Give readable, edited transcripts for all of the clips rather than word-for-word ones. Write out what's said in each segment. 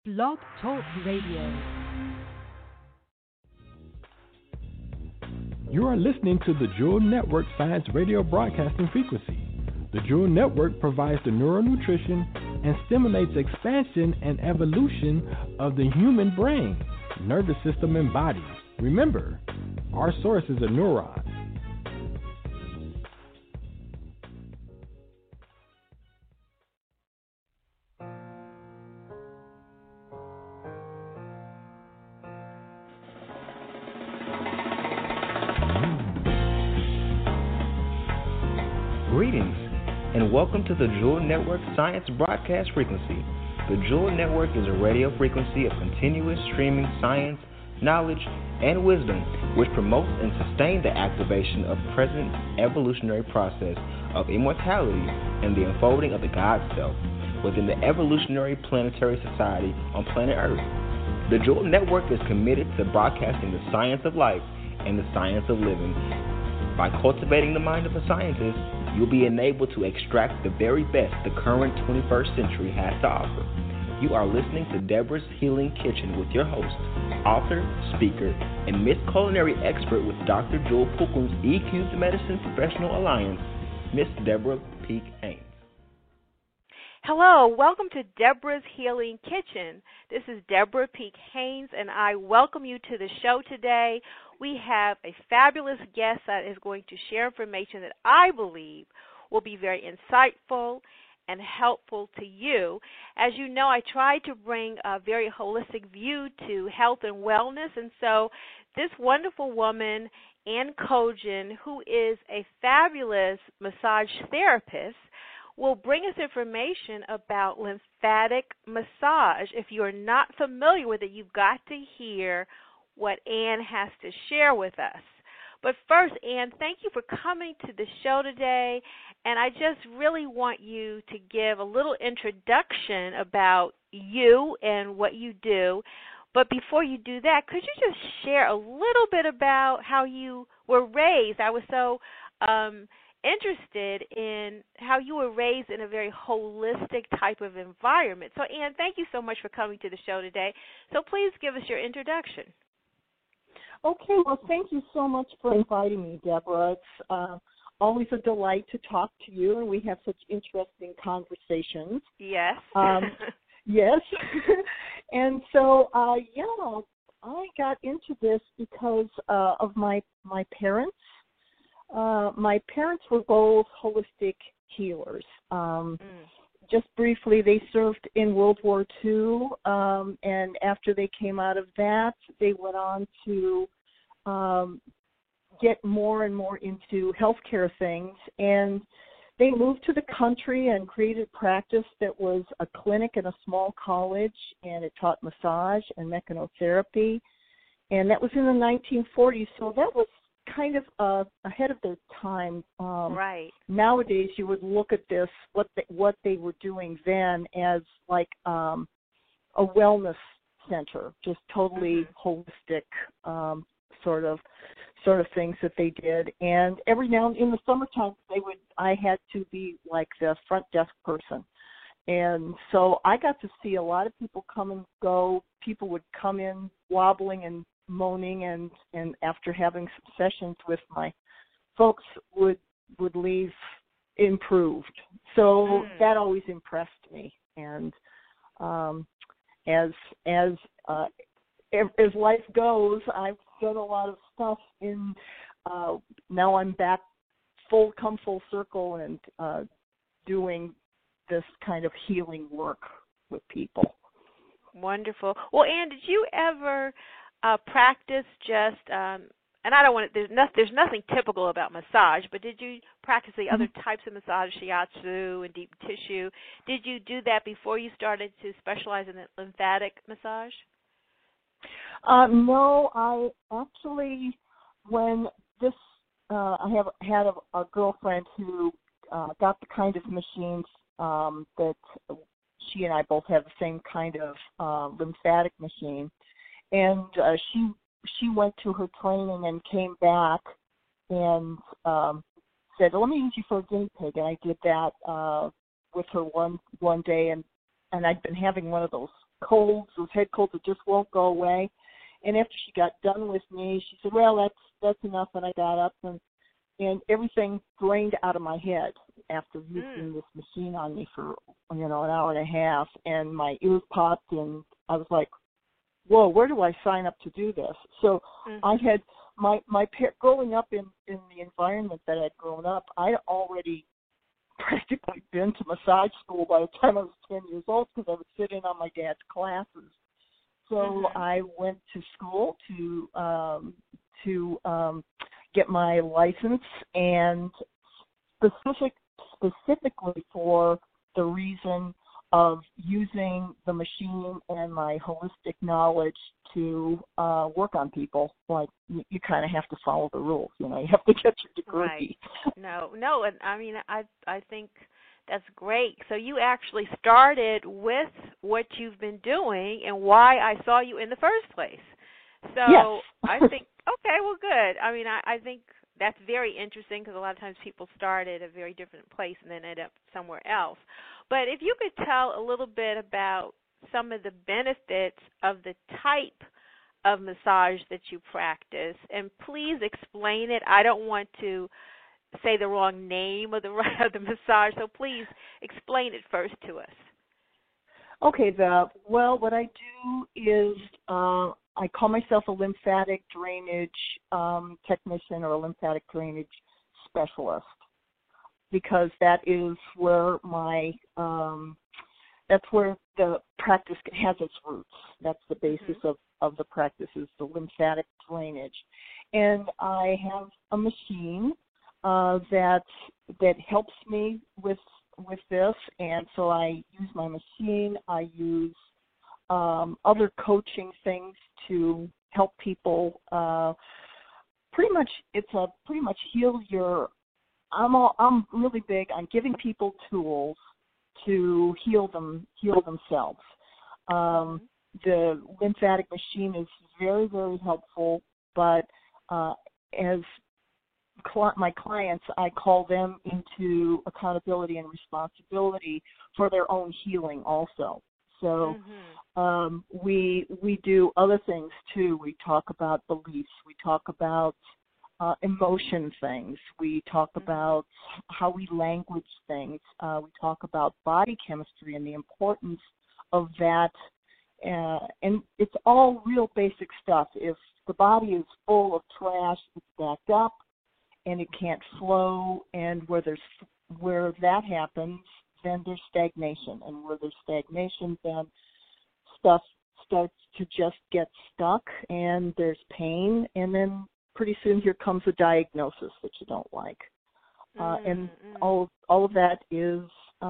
Blog Talk Radio. You are listening to the Jewel Network Science Radio Broadcasting Frequency. The Jewel Network provides the neural nutrition and stimulates expansion and evolution of the human brain, nervous system, and body. Remember, our source is a neuron. Greetings, and welcome to the Jewel Network Science Broadcast Frequency. The Jewel Network is a radio frequency of continuous streaming science, knowledge, and wisdom, which promotes and sustains the activation of the present evolutionary process of immortality and the unfolding of the God Self within the evolutionary planetary society on planet Earth. The Jewel Network is committed to broadcasting the science of life and the science of living. By cultivating the mind of a scientist, you'll be enabled to extract the very best the current 21st century has to offer. You are listening to Deborah's Healing Kitchen with your host, author, speaker, and Miss Culinary Expert with Dr. Jewel Pookum's E-Cubed Medicine Professional Alliance, Miss Deborah Peak Haynes. Hello, welcome to Deborah's Healing Kitchen. This is Deborah Peak Haynes, and I welcome you to the show today. We have a fabulous guest that is going to share information that I believe will be very insightful and helpful to you. As you know, I try to bring a very holistic view to health and wellness, and so this wonderful woman, Ann Kogen, who is a fabulous massage therapist, will bring us information about lymphatic massage. If you are not familiar with it, you've got to hear what Ann has to share with us. But first, Ann, thank you for coming to the show today, and I just really want you to give a little introduction about you and what you do. But before you do that, could you just share a little bit about how you were raised? I was so interested in how you were raised in a very holistic type of environment. So, Ann, thank you so much for coming to the show today. So please give us your introduction. Okay, well, thank you so much for inviting me, Deborah. It's always a delight to talk to you, and we have such interesting conversations. Yes. Yes. And so, I got into this because of my parents. My parents were both holistic healers. Just briefly, they served in World War II, and after they came out of that, they went on to get more and more into healthcare things, and they moved to the country and created practice that was a clinic in a small college, and it taught massage and mechanotherapy, and that was in the 1940s, so that was kind of ahead of their time. Right. Nowadays, you would look at this, what they were doing then, as like a wellness center, just totally holistic sort of things that they did. And every now and in the summertime, I had to be like the front desk person, and so I got to see a lot of people come and go. People would come in wobbling and moaning, and after having some sessions with my folks would leave improved. So that always impressed me. And as life goes, I've done a lot of stuff in now I'm back full circle and doing this kind of healing work with people. Wonderful. Well, Ann, did you ever practice just, and I don't want to, there's nothing typical about massage, but did you practice the other types of massage, shiatsu and deep tissue? Did you do that before you started to specialize in lymphatic massage? No, I actually, when this, I have had a girlfriend who got the kind of machines that she and I both have the same kind of lymphatic machine. And she went to her training and came back and said, "Let me use you for a guinea pig." And I did that with her one day, and I'd been having one of those colds, those head colds that just won't go away. And after she got done with me, she said, well, that's enough. And I got up and everything drained out of my head after using this machine on me for, an hour and a half. And my ears popped, and I was like, whoa, where do I sign up to do this? So I had growing up in the environment that I'd grown up, I'd already practically been to massage school by the time I was 10 years old because I would sit in on my dad's classes. So I went to school to get my license, and specifically for the reason of using the machine and my holistic knowledge to work on people. Like, you kind of have to follow the rules, you have to get your degree. Right. No, and I mean, I think that's great. So you actually started with what you've been doing and why I saw you in the first place. So yes. I think, okay, well, good. I mean, I think that's very interesting because a lot of times people start at a very different place and then end up somewhere else. But if you could tell a little bit about some of the benefits of the type of massage that you practice, and please explain it. I don't want to say the wrong name of the massage, so please explain it first to us. Okay, what I do is I call myself a lymphatic drainage technician or a lymphatic drainage specialist, because that is where that's where the practice has its roots. That's the basis of the practice, is the lymphatic drainage. And I have a machine that helps me with this, and so I use my machine. I use other coaching things to help people. Pretty much heal your. I'm really big on giving people tools to heal themselves. The lymphatic machine is very, very helpful, but as my clients, I call them into accountability and responsibility for their own healing also. So we do other things too. We talk about beliefs. We talk about emotion things. We talk about how we language things. We talk about body chemistry and the importance of that. And it's all real basic stuff. If the body is full of trash, it's backed up and it can't flow, and where that happens, then there's stagnation. And where there's stagnation, then stuff starts to just get stuck, and there's pain, and then pretty soon here comes a diagnosis that you don't like. And all of that is,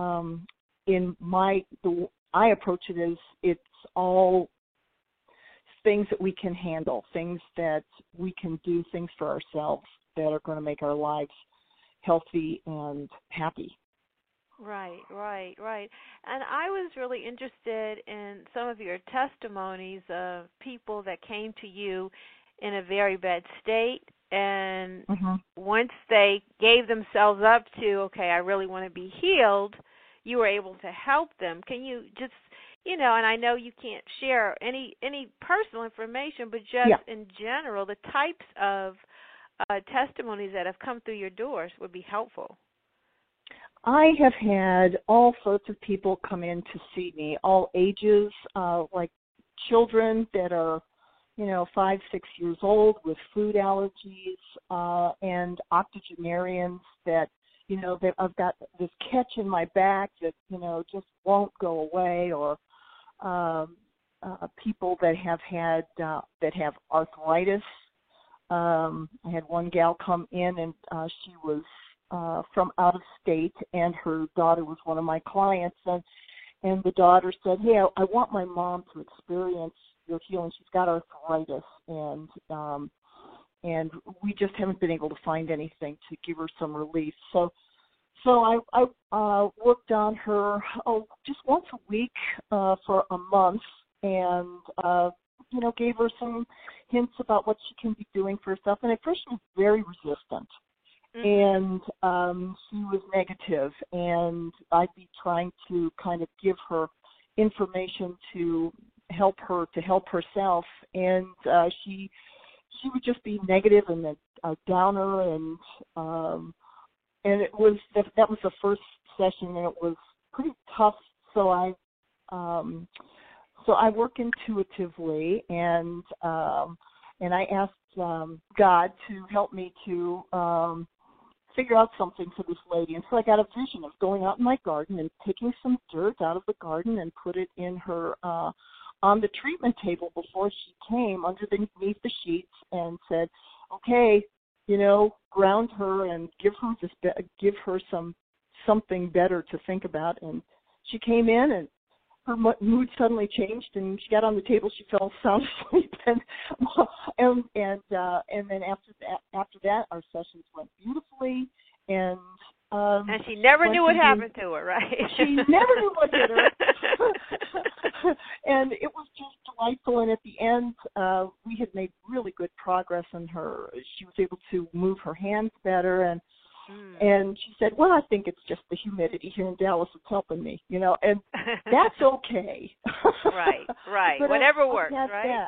I approach it as it's all things that we can handle, things that we can do, things for ourselves that are going to make our lives healthy and happy. Right. And I was really interested in some of your testimonies of people that came to you in a very bad state, and once they gave themselves up to, okay, I really want to be healed, you were able to help them. Can you just, and I know you can't share any personal information, but just in general, the types of testimonies that have come through your doors would be helpful. I have had all sorts of people come in to see me, all ages, like children that are 5, 6 years old with food allergies, and octogenarians that, that I've got this catch in my back that, just won't go away, or people that have arthritis. I had one gal come in, and she was from out of state, and her daughter was one of my clients, and the daughter said, hey, I want my mom to experience your healing. She's got arthritis, and we just haven't been able to find anything to give her some relief. So I worked on her just once a week for a month, and gave her some hints about what she can be doing for herself. And at first she was very resistant, and she was negative, and I'd be trying to kind of give her information to help her to help herself, and she would just be negative and a downer, and it was that was the first session, and it was pretty tough. So I work intuitively, and I asked God to help me to figure out something for this lady. And so I got a vision of going out in my garden and picking some dirt out of the garden and put it in her on the treatment table before she came, underneath the sheets, and said, okay, ground her and give her something better to think about. And she came in, and her mood suddenly changed, and she got on the table. She fell sound asleep, and then after that, our sessions went beautifully, and she never knew what happened to her, right? She never knew what hit her, and it was just delightful. And at the end, we had made really good progress on her. She was able to move her hands better, and she said, well, I think it's just the humidity here in Dallas that's helping me, and that's okay. Right. Whatever works, right?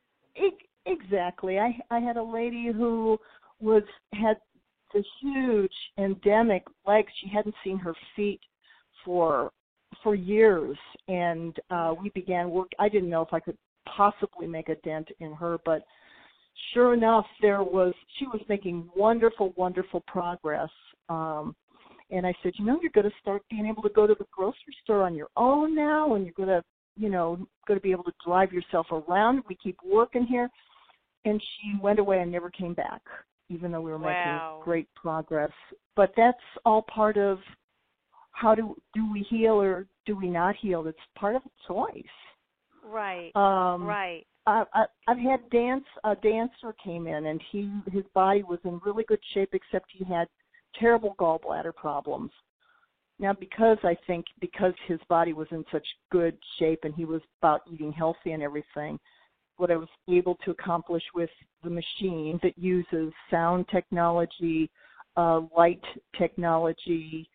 Exactly. I had a lady who had this huge endemic legs. She hadn't seen her feet for years, and we began work. I didn't know if I could possibly make a dent in her, but sure enough, she was making wonderful, wonderful progress. And I said, you're going to start being able to go to the grocery store on your own now, and you're going to be able to drive yourself around. We keep working here. And she went away and never came back, even though we were making great progress. But that's all part of how do we heal or do we not heal? It's part of a choice. Right. Right. I've had a dancer came in, and his body was in really good shape, except he had terrible gallbladder problems. Now, because his body was in such good shape and he was about eating healthy and everything, what I was able to accomplish with the machine that uses sound technology, light technology,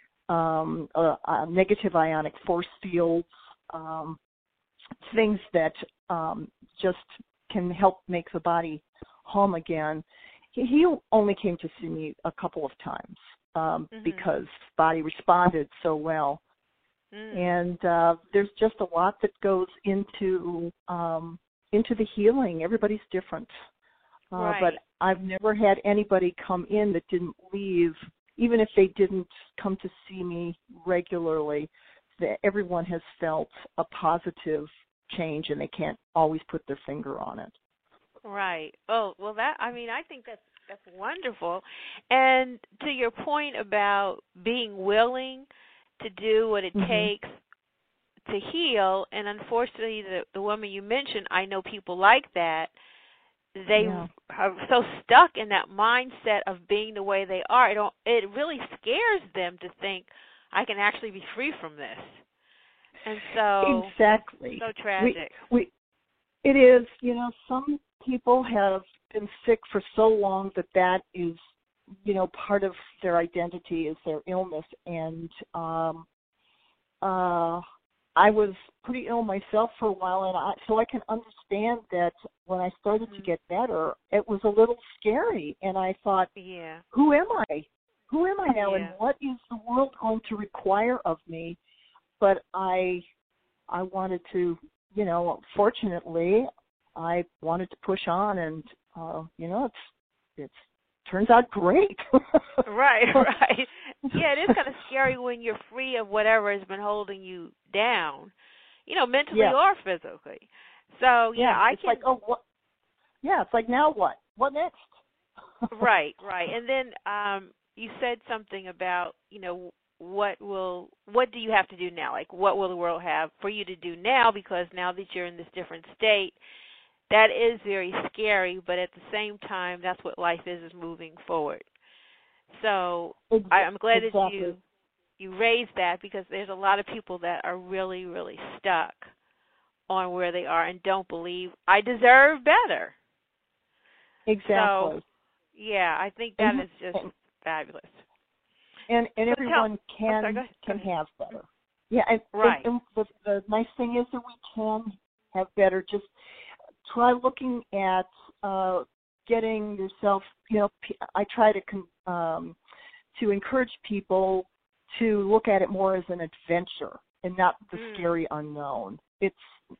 negative ionic force fields, things that just can help make the body hum again. He only came to see me a couple of times because body responded so well. And there's just a lot that goes into the healing. Everybody's different. But I've never had anybody come in that didn't leave, even if they didn't come to see me regularly, that everyone has felt a positive change, and they can't always put their finger on it. Right. Oh, well, I think that's wonderful. And to your point about being willing to do what it takes to heal, and unfortunately, the woman you mentioned, I know people like that. They are so stuck in that mindset of being the way they are. It really scares them to think, I can actually be free from this. And so, exactly. So tragic. It is, some people have been sick for so long that is, part of their identity is their illness. And I was pretty ill myself for a while, and so I can understand that when I started to get better, it was a little scary. And I thought, who am I? Who am I now, and what is the world going to require of me? But I wanted to, fortunately, I wanted to push on, and it's turns out great. Right. Yeah, it is kind of scary when you're free of whatever has been holding you down, mentally or physically. So I can. Like, what? Yeah, it's like, now what? What next? Right. And then you said something about, what do you have to do now? Like, what will the world have for you to do now? Because now that you're in this different state, that is very scary, but at the same time, that's what life is moving forward. So I'm glad that you raised that, because there's a lot of people that are really, really stuck on where they are and don't believe, I deserve better. Exactly. So, I think that is just fabulous. And everyone can have better. Yeah, Right. and the nice thing is that we can have better. Just try looking at getting yourself. I try to encourage people to look at it more as an adventure and not the scary unknown. It's,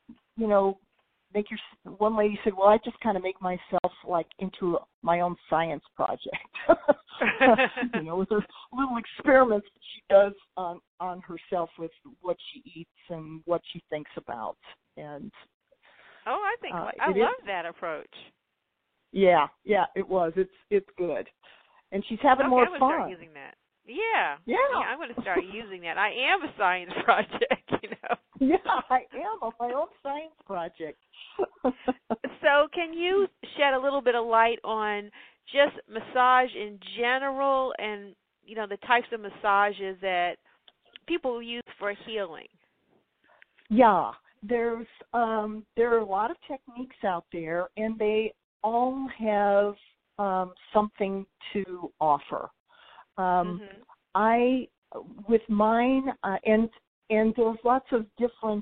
one lady said, well, I just kind of make myself like into my own science project. With her little experiments that she does on herself with what she eats and what she thinks about. And I think I love that approach. Yeah, it was. It's good. And she's having more I'm fun. going to start using that. Yeah, I'm going to start using that. I am a science project, Yeah, I am on my own science project. So can you shed a little bit of light on just massage in general and, the types of massages that people use for healing? Yeah, there are a lot of techniques out there, and they all have something to offer. I, with mine, and there's lots of different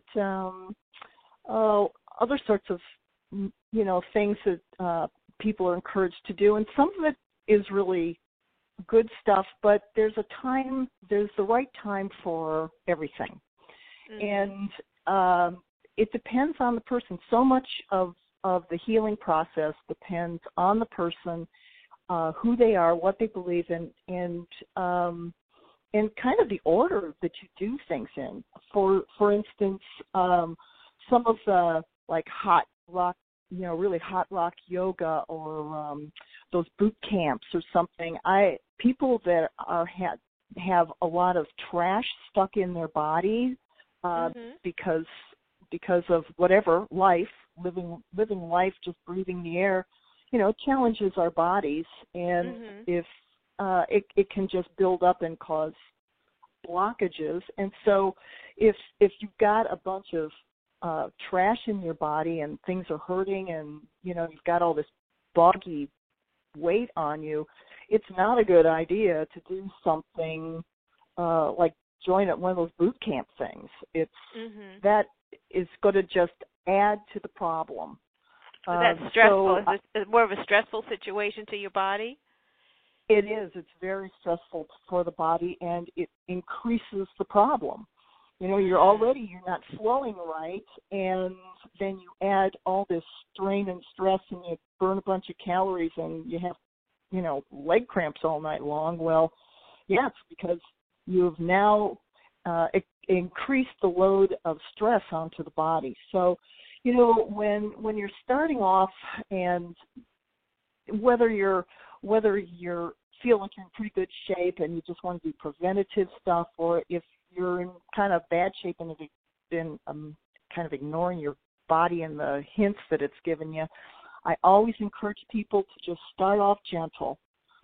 other sorts of things that people are encouraged to do, and some of it is really good stuff, but there's the right time for everything. And it depends on the person. So much of the healing process depends on the person, who they are, what they believe in, and kind of the order that you do things in. For instance, some of the like hot rock, really hot rock yoga, or those boot camps or something. People that have a lot of trash stuck in their body because of whatever living life, just breathing the air, challenges our bodies, and if it can just build up and cause blockages. And so if you've got a bunch of trash in your body and things are hurting, and you've got all this boggy weight on you, it's not a good idea to do something like join at one of those boot camp things. It's that is going to just add to the problem. That's stressful. Is it more of a stressful situation to your body? It is. It's very stressful for the body, and it increases the problem. You're not flowing right, and then you add all this strain and stress, and you burn a bunch of calories, and you have, leg cramps all night long. Well, yeah, it's because you've now increased the load of stress onto the body. So, when you're starting off, and whether you're feel like you're in pretty good shape and you just want to do preventative stuff, or if you're in kind of bad shape and have been kind of ignoring your body and the hints that it's given you, I always encourage people to just start off gentle.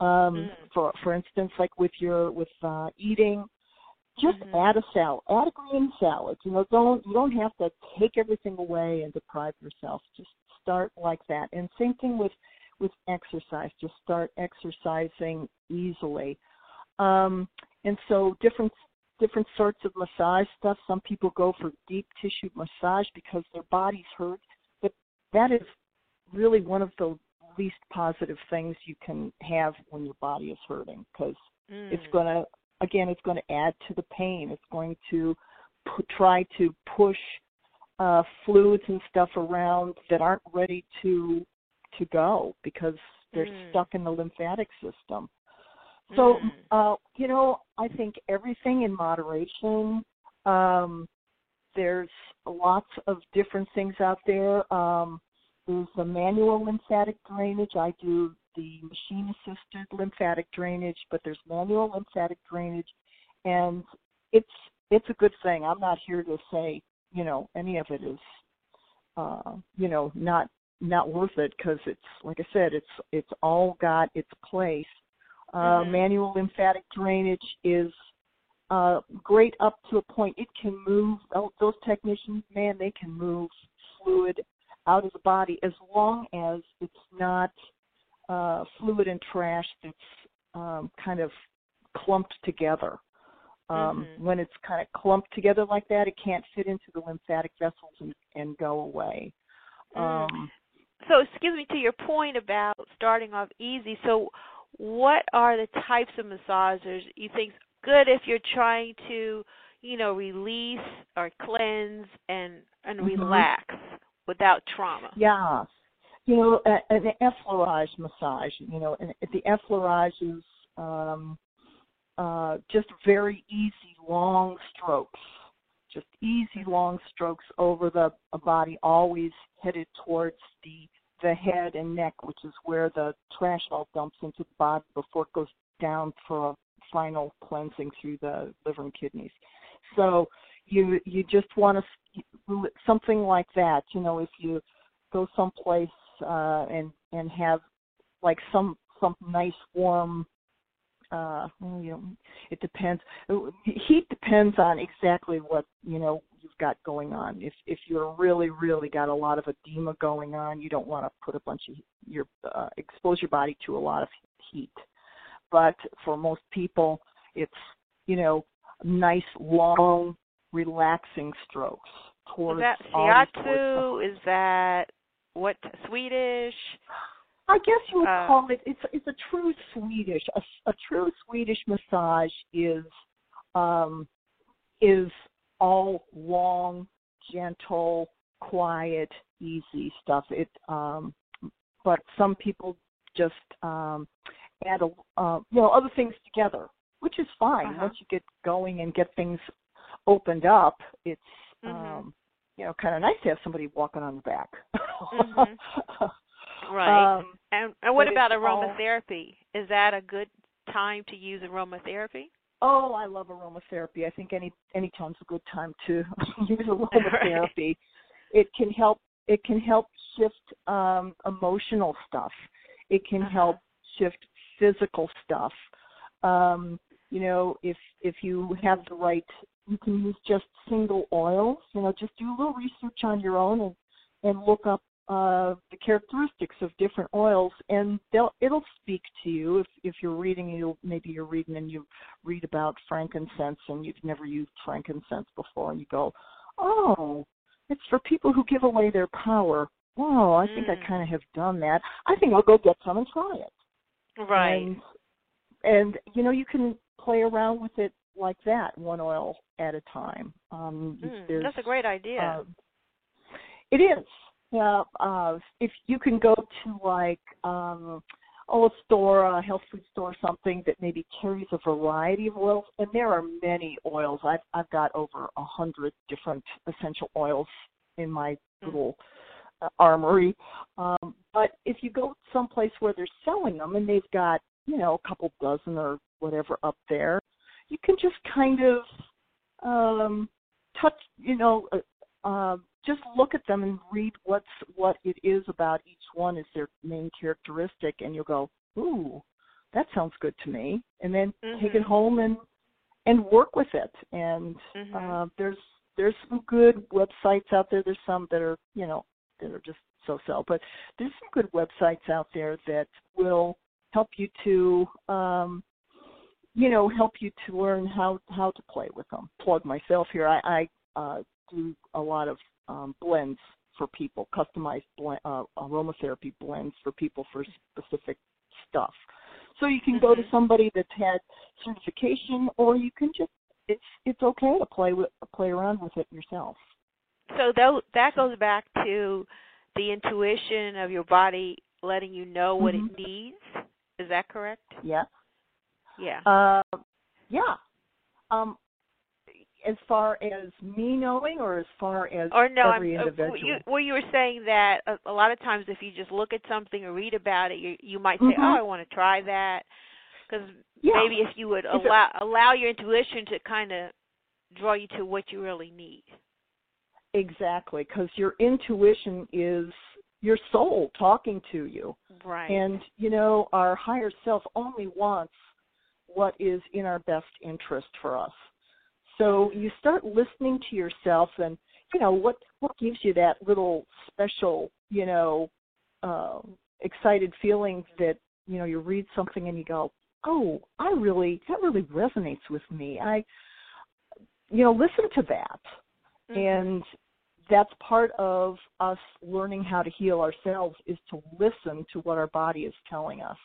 For instance, like with eating, just add a salad, add a green salad. You don't have to take everything away and deprive yourself. Just start like that. And same thing with exercise. Just start exercising easily. And so different sorts of massage stuff. Some people go for deep tissue massage because their body's hurt, but that is really one of the least positive things you can have when your body is hurting, because it's going to add to the pain. It's going to try to push fluids and stuff around that aren't ready to go because they're stuck in the lymphatic system. So, I think everything in moderation. There's lots of different things out there. There's the manual lymphatic drainage. I do the machine-assisted lymphatic drainage, but there's manual lymphatic drainage, and it's a good thing. I'm not here to say, any of it is, not worth it, because it's, like I said, it's all got its place. Manual lymphatic drainage is great up to a point. It can move, those technicians, man, they can move fluid out of the body as long as it's not fluid and trash that's kind of clumped together. When it's kind of clumped together like that, it can't fit into the lymphatic vessels and go away. So, excuse me, to your point about starting off easy, so what are the types of massagers you think good if you're trying to, release or cleanse and relax without trauma? Yeah. An effleurage massage, and the effleurage is just very easy, long strokes. Just easy, long strokes over the body, always headed towards the head and neck, which is where the trash all dumps into the body before it goes down for a final cleansing through the liver and kidneys. So you just want to something like that. If you go someplace and have like some nice warm. It depends. Heat depends on exactly what you've got going on. If you're really got a lot of edema going on, you don't want to put a bunch of expose your body to a lot of heat. But for most people, it's nice, long, relaxing strokes towards. Is that shiatsu? Is that what, Swedish? I guess you would call it. It's a true Swedish. A true Swedish massage is all long, gentle, quiet, easy stuff. But some people just add other things together, which is fine. Once you get going and get things opened up, it's kind of nice to have somebody walking on the back. Right. And what about aromatherapy? Is that a good time to use aromatherapy? Oh, I love aromatherapy. I think any time's a good time to use aromatherapy. Right. It can help shift emotional stuff. It can help shift physical stuff. If you have the right, you can use just single oils. Just do a little research on your own and look up the characteristics of different oils, and it'll speak to you. If you're reading, maybe you're reading and you read about frankincense and you've never used frankincense before, and you go, oh, it's for people who give away their power. Wow, I think I kind of have done that. I think I'll go get some and try it. Right. And you can play around with it like that, one oil at a time. That's a great idea. It is. Yeah, if you can go to like a store, a health food store or something that maybe carries a variety of oils, and there are many oils. I've got over 100 different essential oils in my little armory. But if you go someplace where they're selling them and they've got a couple dozen or whatever up there, you can just kind of touch, just look at them and read what it is about each one is their main characteristic, and you'll go, ooh, that sounds good to me, and then take it home and work with it. And there's some good websites out there. There's some that are that are just so, but there's some good websites out there that will help you to help you to learn how to play with them. Plug myself here. I do a lot of blends for people, customized aromatherapy blends for people for specific stuff. So you can go to somebody that's had certification, or you can just it's okay to play around with it yourself. So that goes back to the intuition of your body letting you know what it needs. Is that correct? Yes. Yeah. Yeah. As far as me knowing, or as far as every individual? You were saying that a lot of times if you just look at something or read about it, you might say, oh, I want to try that. Because maybe if you would allow your intuition to kind of draw you to what you really need. Exactly, because your intuition is your soul talking to you. Right. And, our higher self only wants what is in our best interest for us. So you start listening to yourself, and what gives you that little special, excited feeling that you read something and you go, oh, that really resonates with me. I listen to that. And that's part of us learning how to heal ourselves, is to listen to what our body is telling us.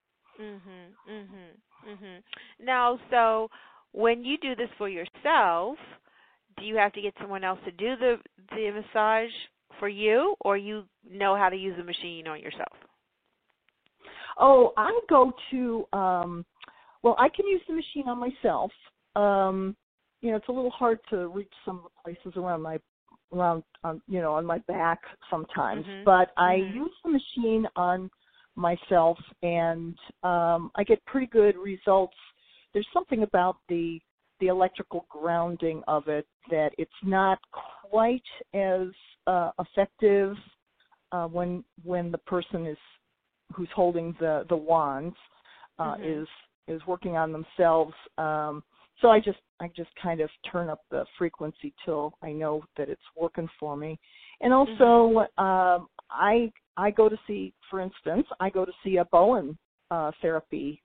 Now, so when you do this for yourself, do you have to get someone else to do the massage for you, or you know how to use the machine on yourself? Oh, I go to, I can use the machine on myself. It's a little hard to reach some of the places on my back sometimes, but I use the machine on myself, and I get pretty good results. There's something about the electrical grounding of it that it's not quite as effective when the person who's holding the wands is working on themselves. So I just kind of turn up the frequency till I know that it's working for me. And also, I go to see, for instance, a Bowen therapy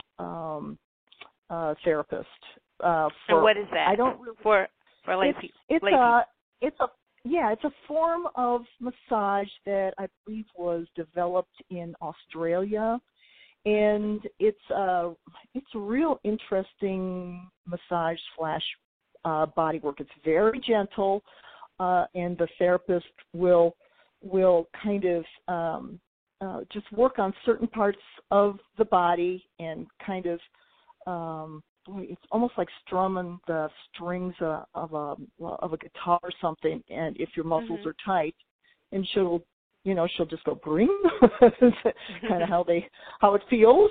therapist. And what is that? I don't really, for lay people. It's a form of massage that I believe was developed in Australia, and it's a real interesting massage / body work. It's very gentle, and the therapist will kind of just work on certain parts of the body and kind of it's almost like strumming the strings of a guitar or something. And if your muscles are tight, and she'll just go bring, kind of how it feels,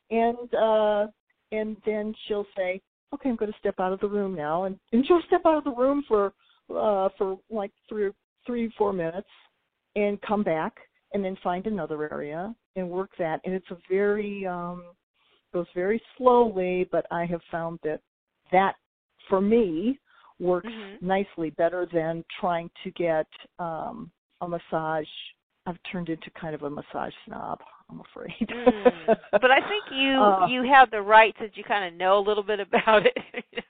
and then she'll say, okay, I'm going to step out of the room now, and she'll step out of the room for like 3-4 minutes, and come back, and then find another area and work that. And it's a very goes very slowly, but I have found that for me works nicely, better than trying to get a massage. I've turned into kind of a massage snob, I'm afraid. But I think you have the right, since you kind of know a little bit about it.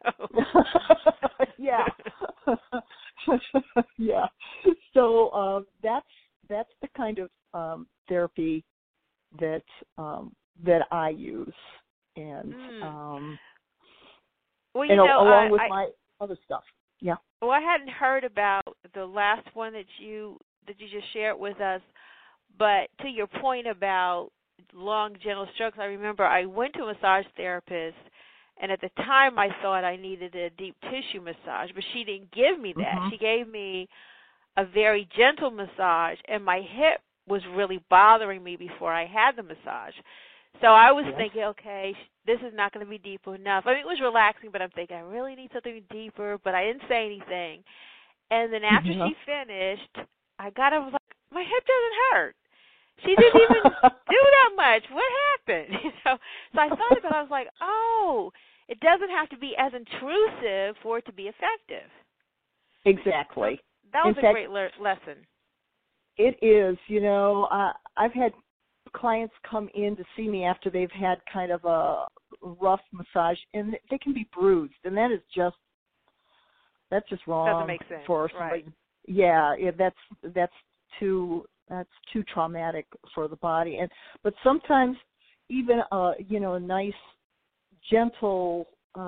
Yeah. Yeah. So that's the kind of therapy that I use, and along with my other stuff. Yeah. Well, I hadn't heard about the last one that you just shared with us, but to your point about long, gentle strokes, I remember I went to a massage therapist, and at the time I thought I needed a deep tissue massage, but she didn't give me that. She gave me a very gentle massage, and my hip was really bothering me before I had the massage. So I was thinking, okay, this is not going to be deep enough. I mean, it was relaxing, but I'm thinking I really need something deeper, but I didn't say anything. And then after she finished, I was like, my hip doesn't hurt. She didn't even do that much. What happened? So I thought about it. I was like, oh, it doesn't have to be as intrusive for it to be effective. Exactly. So that was a great lesson. It is. I've had clients come in to see me after they've had kind of a rough massage, and they can be bruised, and that's just wrong. Doesn't make sense. For somebody. Right. Yeah, that's too traumatic for the body. But sometimes even a nice gentle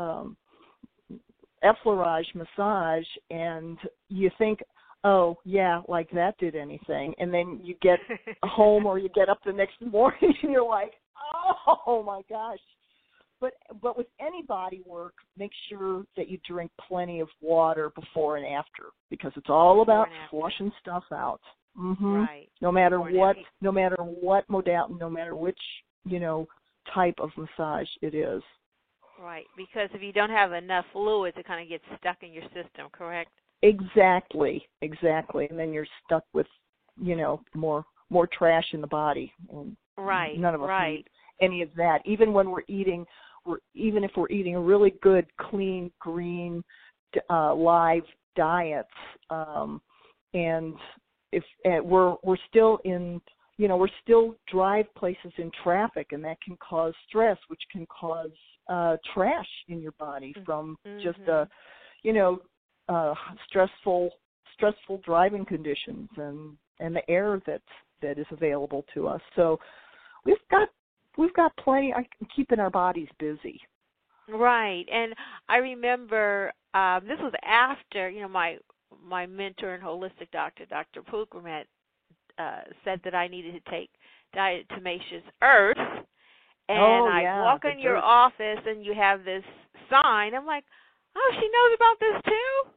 effleurage massage, and you think, oh, yeah, like that did anything. And then you get home or you get up the next morning and you're like, oh, my gosh. But with any body work, make sure that you drink plenty of water before and after, because it's all about flushing stuff out. Right. No matter what modality, no matter which, type of massage it is. Right, because if you don't have enough fluids, it kind of gets stuck in your system, correct? Exactly. And then you're stuck with, more trash in the body. And none of us need any of that. Even when even if we're eating a really good, clean, green, live diets, and if we're still in, we're still drive places in traffic, and that can cause stress, which can cause trash in your body from just stressful driving conditions and the air that is available to us. So we've got plenty. I'm keeping our bodies busy. Right, and I remember this was after my mentor and holistic doctor, Dr. Pukrimet, said that I needed to take diatomaceous earth. And I walk in your office and you have this sign. I'm like, oh, she knows about this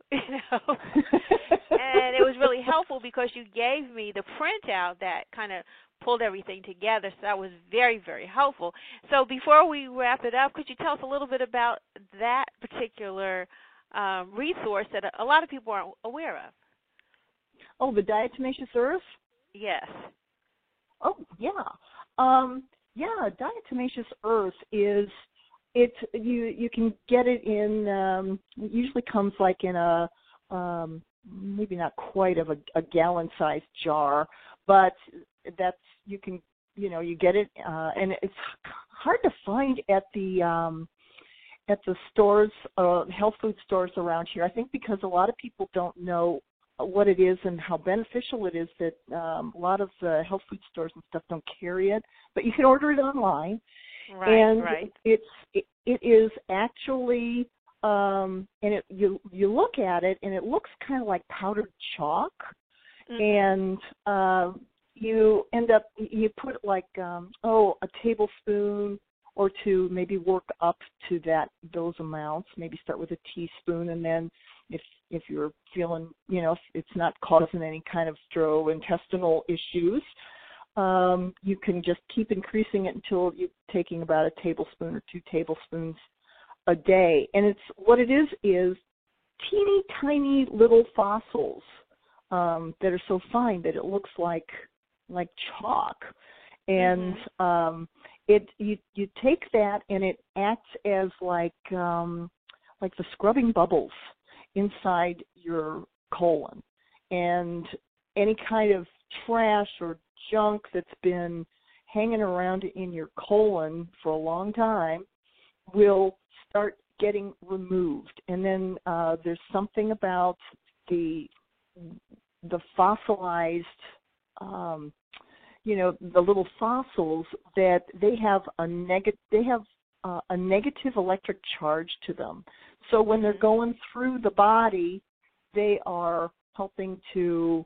too, And it was really helpful because you gave me the printout that kind of pulled everything together. So that was very, very helpful. So before we wrap it up, could you tell us a little bit about that particular resource that a lot of people aren't aware of? Oh, the diatomaceous earth? Yes. Oh, yeah. Diatomaceous earth is you can get it in it usually comes like in a maybe not quite of a gallon sized jar, but that's you get it and it's hard to find at the stores, health food stores around here. I think because a lot of people don't know what it is and how beneficial it is that a lot of the health food stores and stuff don't carry it, but you can order it online. Right. It is actually you look at it and it looks kind of like powdered chalk, and you end up you put like a tablespoon or two, maybe work up to those amounts. Maybe start with a teaspoon, and then if you're feeling, if it's not causing any kind of gastrointestinal issues, you can just keep increasing it until you're taking about a tablespoon or 2 tablespoons a day. And what it is teeny tiny little fossils that are so fine that it looks like chalk. And you take that and it acts as like the scrubbing bubbles inside your colon, and any kind of trash or junk that's been hanging around in your colon for a long time will start getting removed. And then there's something about the fossilized, the little fossils that they have a negative electric charge to them. So when they're going through the body, they are helping to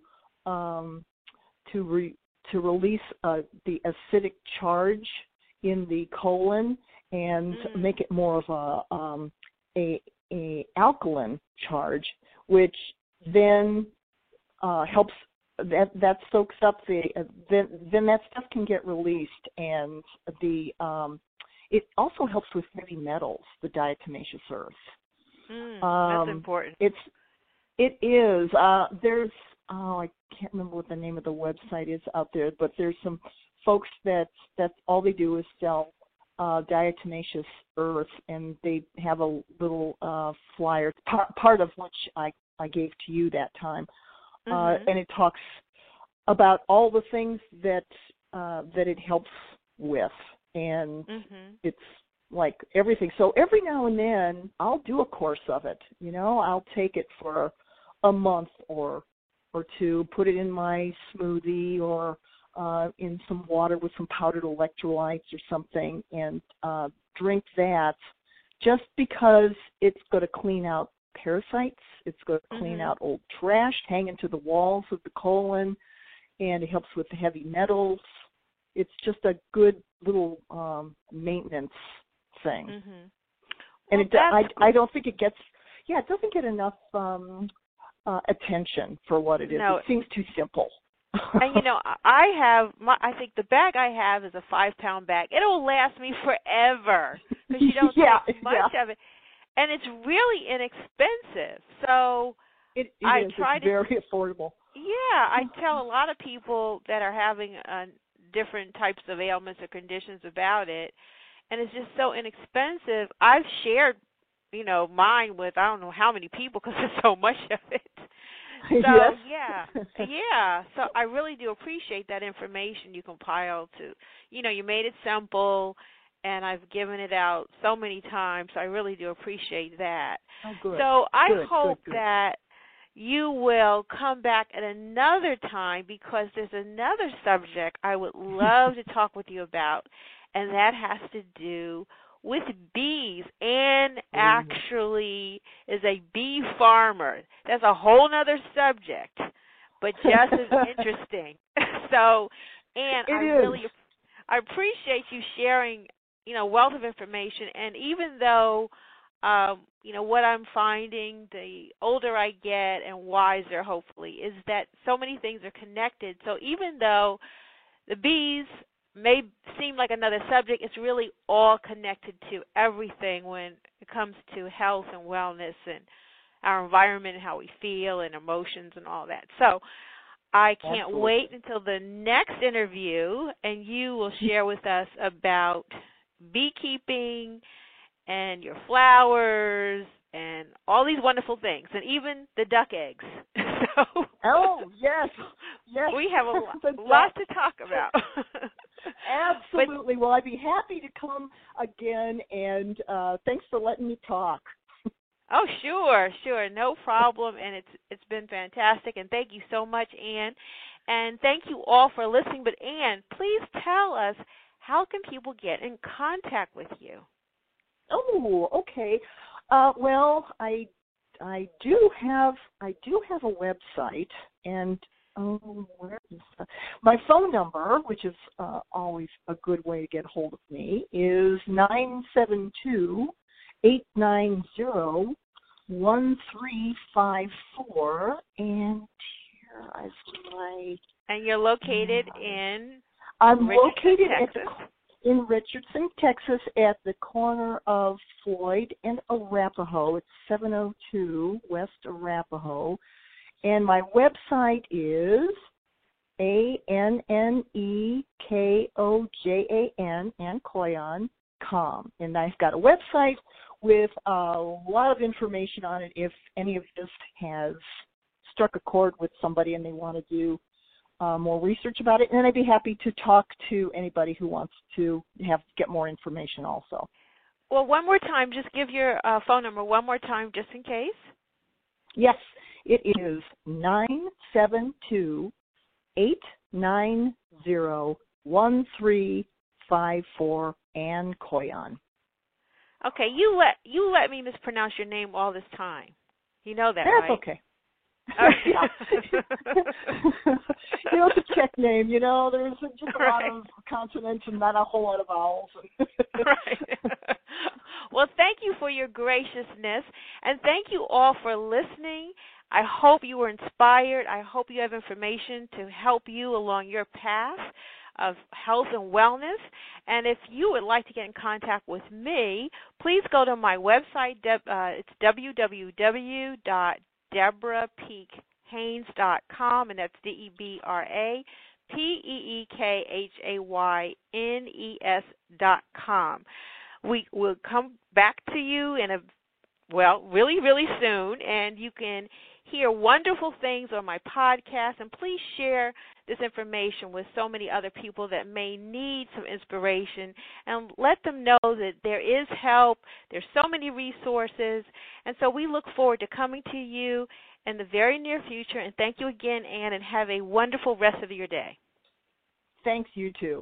release the acidic charge in the colon and make it more of a alkaline charge, which then helps that soaks up then that stuff can get released, and it also helps with heavy metals, the diatomaceous earth. That's important. It is. There's I can't remember what the name of the website is out there, but there's some folks that's all they do is sell diatomaceous earth, and they have a little flyer, part of which I gave to you that time, and it talks about all the things that it helps with, and it's like everything. So every now and then I'll do a course of it. I'll take it for a month or two, put it in my smoothie or in some water with some powdered electrolytes or something, and drink that, just because it's going to clean out parasites. It's going to clean out old trash hanging to the walls of the colon, and it helps with the heavy metals. It's just a good little maintenance thing. And I don't think it gets, it doesn't get enough attention for what it is. No. It seems too simple. And I think the bag I have is a 5-pound bag. It'll last me forever because you don't take much of it, and it's really inexpensive. So it's very affordable. Yeah, I tell a lot of people that are having different types of ailments or conditions about it, and it's just so inexpensive. I've shared, mine with I don't know how many people because there's so much of it. So So I really do appreciate that information you compiled to, you made it simple, and I've given it out so many times. So I really do appreciate that. Oh, good. So I Good, hope good. that you will come back at another time, because there's another subject I would love to talk with you about, and that has to do with bees. Anne actually is a bee farmer. That's a whole other subject, but just as interesting. So, Anne, I appreciate you sharing, wealth of information. And even though, what I'm finding, the older I get and wiser, hopefully, is that so many things are connected. So even though the bees may seem like another subject, it's really all connected to everything when it comes to health and wellness and our environment and how we feel and emotions and all that. So I can't wait until the next interview, and you will share with us about beekeeping and your flowers and all these wonderful things, and even the duck eggs. Yes. We have a lot to talk about. Absolutely. Well, I'd be happy to come again, and thanks for letting me talk. Oh, sure, no problem, and it's been fantastic, and thank you so much, Anne, and thank you all for listening. But Anne, please tell us, how can people get in contact with you? Oh, okay. Well, I do have a website, and where is that? My phone number, which is always a good way to get hold of me, is 972-890-1354, and here is my. And you're located in. I'm Richardson, located in Richardson, Texas, at the corner of Floyd and Arapahoe. It's 702 West Arapahoe. And my website is ANNEKOJAN.com. And I've got a website with a lot of information on it if any of this has struck a chord with somebody and they want to do more research about it, and I'd be happy to talk to anybody who wants to get more information also. Well, one more time, just give your phone number one more time just in case. Yes, it is 972-890-1354, Anne Coyon. Okay, you let me mispronounce your name all this time. You know that, That's right? Okay. It's a Czech name, there's just a lot of consonants and not a whole lot of vowels. Right. Well, thank you for your graciousness, and thank you all for listening. I hope you were inspired. I hope you have information to help you along your path of health and wellness. And if you would like to get in contact with me, please go to my website. It's DeborahPeekHaynes.com, and that's DeborahPeekHaynes.com. We will come back to you really, really soon, and you can hear wonderful things on my podcast, and please share this information with so many other people that may need some inspiration, and let them know that there is help, there's so many resources, and so we look forward to coming to you in the very near future, and thank you again, Anne, and have a wonderful rest of your day. Thanks, you too.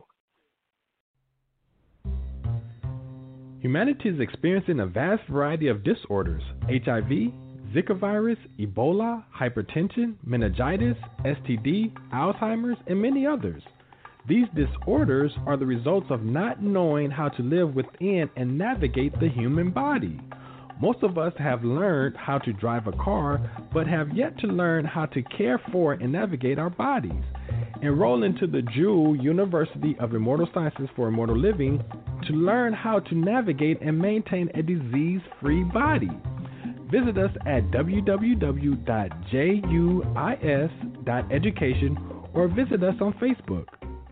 Humanity is experiencing a vast variety of disorders: HIV, Zika virus, Ebola, hypertension, meningitis, STD, Alzheimer's, and many others. These disorders are the results of not knowing how to live within and navigate the human body. Most of us have learned how to drive a car, but have yet to learn how to care for and navigate our bodies. Enroll into the Jewel University of Immortal Sciences for Immortal Living to learn how to navigate and maintain a disease-free body. Visit us at www.juis.education or visit us on Facebook.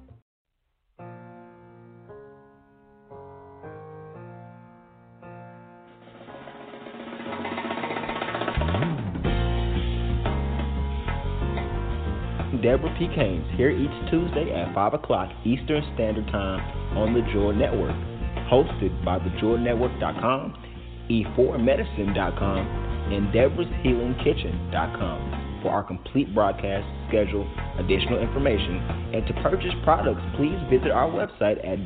Deborah Peek Haynes, here each Tuesday at 5 o'clock Eastern Standard Time on the Jewel Network. hosted by thejewelnetwork.com, e4medicine.com, and deborahshealingkitchen.com. For our complete broadcast schedule, additional information, and to purchase products, please visit our website at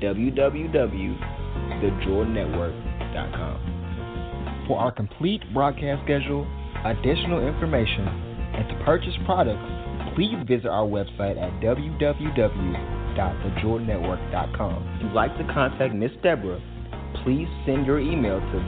www.thejewelnetwork.com. For our complete broadcast schedule, additional information, and to purchase products, please visit our website at www.thejewelnetwork.com. If you'd like to contact Miss Deborah, please send your email to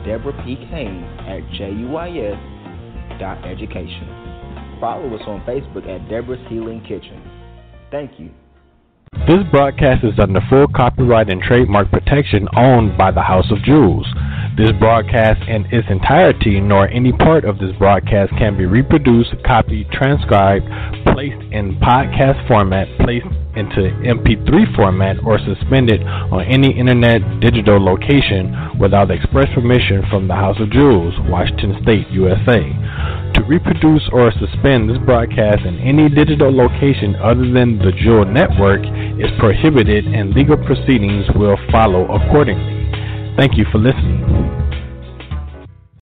deborahpeakhaynes@juis.education. Follow us on Facebook at Deborah's Healing Kitchen. Thank you. This broadcast is under full copyright and trademark protection owned by the House of Jewels. This broadcast in its entirety, nor any part of this broadcast, can be reproduced, copied, transcribed, placed in podcast format, placed into MP3 format, or suspended on any internet digital location without the express permission from the House of Jewels, Washington State, USA. To reproduce or suspend this broadcast in any digital location other than the Jewel Network is prohibited, and legal proceedings will follow accordingly. Thank you for listening.